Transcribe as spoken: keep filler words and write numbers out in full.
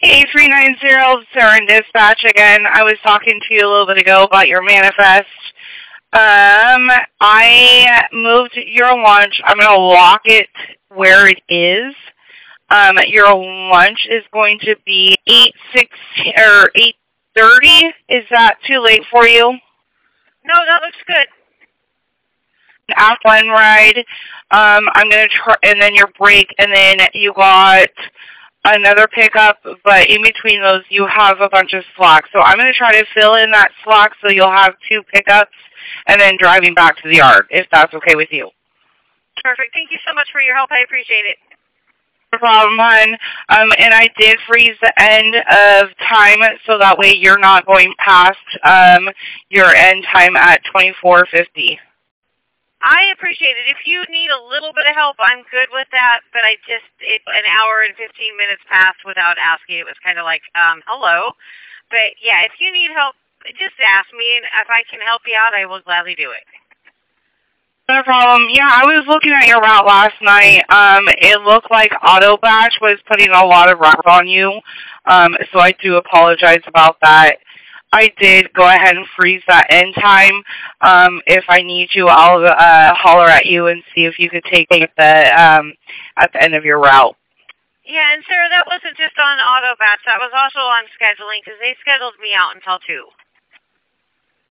Hey, three nine zero, Sarah in Dispatch again. I was talking to you a little bit ago about your manifest. Um, I moved your lunch. I'm going to lock it where it is. Um, your lunch is going to be eight sixteen or eight thirty. Is that too late for you? No, that looks good. After one ride, um, I'm going to try, and then your break, and then you got another pickup, but in between those, you have a bunch of slacks. So I'm going to try to fill in that slack so you'll have two pickups, and then driving back to the yard, if that's okay with you. Perfect. Thank you so much for your help. I appreciate it. No problem, hon. Um, and I did freeze the end of time, so that way you're not going past um, your end time at twenty-four fifty. I appreciate it. If you need a little bit of help, I'm good with that. But I just, it, an hour and fifteen minutes passed without asking. It was kind of like, um, hello. But yeah, if you need help, just ask me. And if I can help you out, I will gladly do it. No problem. Yeah, I was looking at your route last night. Um, it looked like Autobatch was putting a lot of routes on you. Um, so I do apologize about that. I did go ahead and freeze that end time. Um, if I need you, I'll uh, holler at you and see if you could take it at the, um, at the end of your route. Yeah, and Sarah, that wasn't just on Autobatch. That was also on scheduling because they scheduled me out until two.